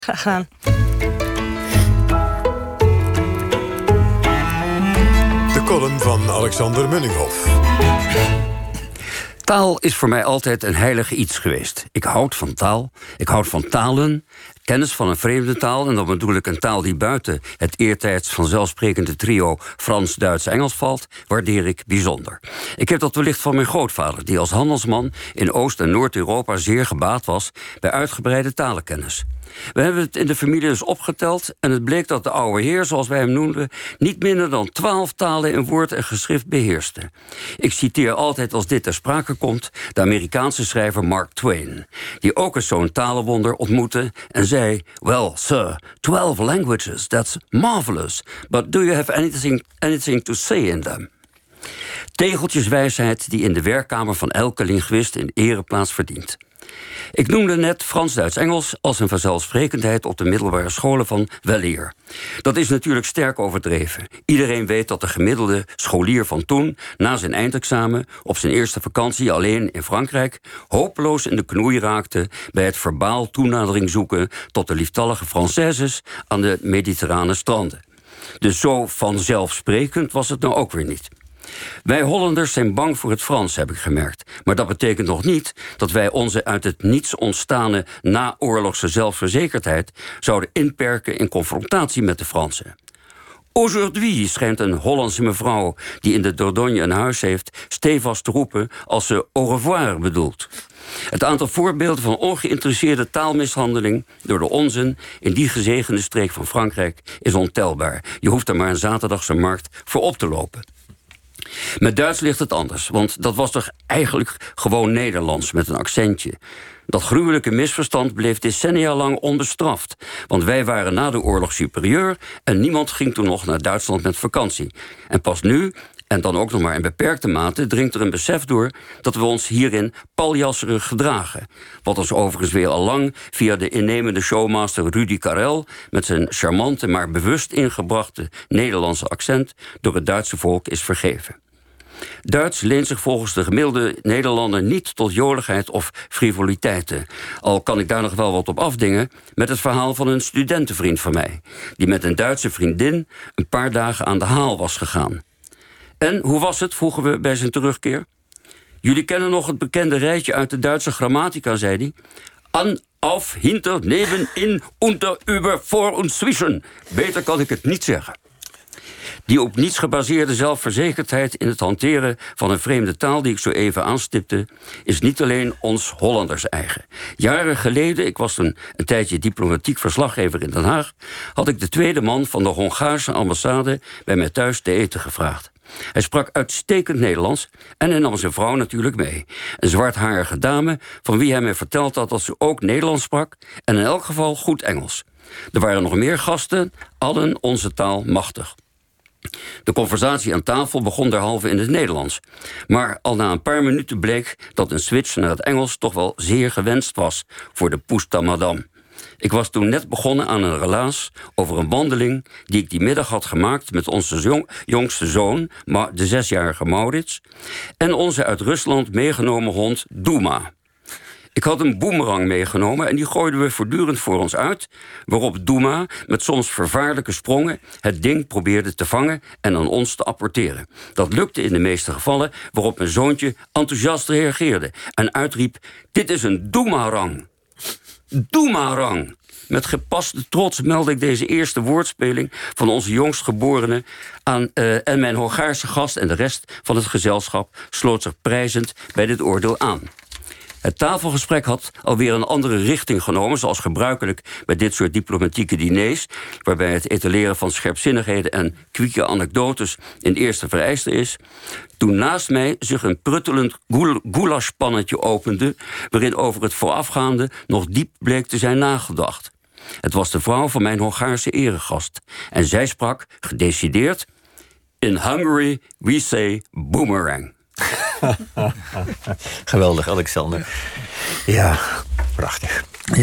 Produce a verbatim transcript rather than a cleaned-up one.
Graag gedaan. De column van Alexander Munninghoff. Taal is voor mij altijd een heilig iets geweest. Ik houd van taal, ik houd van talen, kennis van een vreemde taal, en dan bedoel ik een taal die buiten het eertijds vanzelfsprekende trio Frans, Duits, Engels valt, waardeer ik bijzonder. Ik heb dat wellicht van mijn grootvader, die als handelsman in Oost- en Noord-Europa zeer gebaat was bij uitgebreide talenkennis. We hebben het in de familie dus opgeteld en het bleek dat de oude heer, zoals wij hem noemden, niet minder dan twaalf talen in woord en geschrift beheerste. Ik citeer altijd als dit ter sprake komt de Amerikaanse schrijver Mark Twain, die ook eens zo'n talenwonder ontmoette en zei: "Well, sir, twelve languages, that's marvelous, but do you have anything, anything to say in them?" Tegeltjeswijsheid die in de werkkamer van elke linguïst een ereplaats verdient. Ik noemde net Frans, Duits, Engels als een vanzelfsprekendheid op de middelbare scholen van weleer. Dat is natuurlijk sterk overdreven. Iedereen weet dat de gemiddelde scholier van toen, na zijn eindexamen, op zijn eerste vakantie alleen in Frankrijk, hopeloos in de knoei raakte bij het verbaal toenadering zoeken tot de lieftallige Françaises aan de mediterrane stranden. Dus zo vanzelfsprekend was het nou ook weer niet. Wij Hollanders zijn bang voor het Frans, heb ik gemerkt. Maar dat betekent nog niet dat wij onze uit het niets ontstane naoorlogse zelfverzekerdheid zouden inperken in confrontatie met de Fransen. Aujourd'hui, schijnt een Hollandse mevrouw die in de Dordogne een huis heeft stevast te roepen als ze au revoir bedoelt. Het aantal voorbeelden van ongeïnteresseerde taalmishandeling door de onzen in die gezegende streek van Frankrijk is ontelbaar. Je hoeft er maar een zaterdagse markt voor op te lopen. Met Duits ligt het anders, want dat was toch eigenlijk gewoon Nederlands met een accentje. Dat gruwelijke misverstand bleef decennia lang onbestraft, want wij waren na de oorlog superieur en niemand ging toen nog naar Duitsland met vakantie. En pas nu, en dan ook nog maar in beperkte mate, dringt er een besef door dat we ons hierin paljasserig gedragen. Wat ons overigens weer al lang via de innemende showmaster Rudy Karel met zijn charmante maar bewust ingebrachte Nederlandse accent door het Duitse volk is vergeven. Duits leent zich volgens de gemiddelde Nederlander niet tot joligheid of frivoliteiten. Al kan ik daar nog wel wat op afdingen met het verhaal van een studentenvriend van mij, die met een Duitse vriendin een paar dagen aan de haal was gegaan. En hoe was het, vroegen we bij zijn terugkeer. Jullie kennen nog het bekende rijtje uit de Duitse grammatica, zei hij. An, auf, hinter, neben, in, unter, über, voor und zwischen. Beter kan ik het niet zeggen. Die op niets gebaseerde zelfverzekerdheid in het hanteren van een vreemde taal die ik zo even aanstipte, is niet alleen ons Hollanders eigen. Jaren geleden, ik was toen een tijdje diplomatiek verslaggever in Den Haag, had ik de tweede man van de Hongaarse ambassade bij mij thuis te eten gevraagd. Hij sprak uitstekend Nederlands en hij nam zijn vrouw natuurlijk mee. Een zwartharige dame van wie hij mij verteld had dat ze ook Nederlands sprak en in elk geval goed Engels. Er waren nog meer gasten, allen onze taal machtig. De conversatie aan tafel begon derhalve in het Nederlands. Maar al na een paar minuten bleek dat een switch naar het Engels toch wel zeer gewenst was voor de poesta madame. Ik was toen net begonnen aan een relaas over een wandeling die ik die middag had gemaakt met onze jong, jongste zoon, de zesjarige Maurits, en onze uit Rusland meegenomen hond Doema. Ik had een boemerang meegenomen en die gooiden we voortdurend voor ons uit, waarop Doema met soms vervaarlijke sprongen het ding probeerde te vangen en aan ons te apporteren. Dat lukte in de meeste gevallen, waarop mijn zoontje enthousiast reageerde en uitriep: "Dit is een Doemarang." Doemarang! Met gepaste trots meldde ik deze eerste woordspeling van onze jongstgeborene aan uh, en mijn Hongaarse gast en de rest van het gezelschap sloot zich prijzend bij dit oordeel aan. Het tafelgesprek had alweer een andere richting genomen, zoals gebruikelijk bij dit soort diplomatieke diners, waarbij het etaleren van scherpzinnigheden en kwieke anekdotes een eerste vereiste is, toen naast mij zich een pruttelend goulashpannetje opende, waarin over het voorafgaande nog diep bleek te zijn nagedacht. Het was de vrouw van mijn Hongaarse eregast, en zij sprak gedecideerd: "In Hungary we say boomerang." Geweldig, Alexander. Ja, prachtig.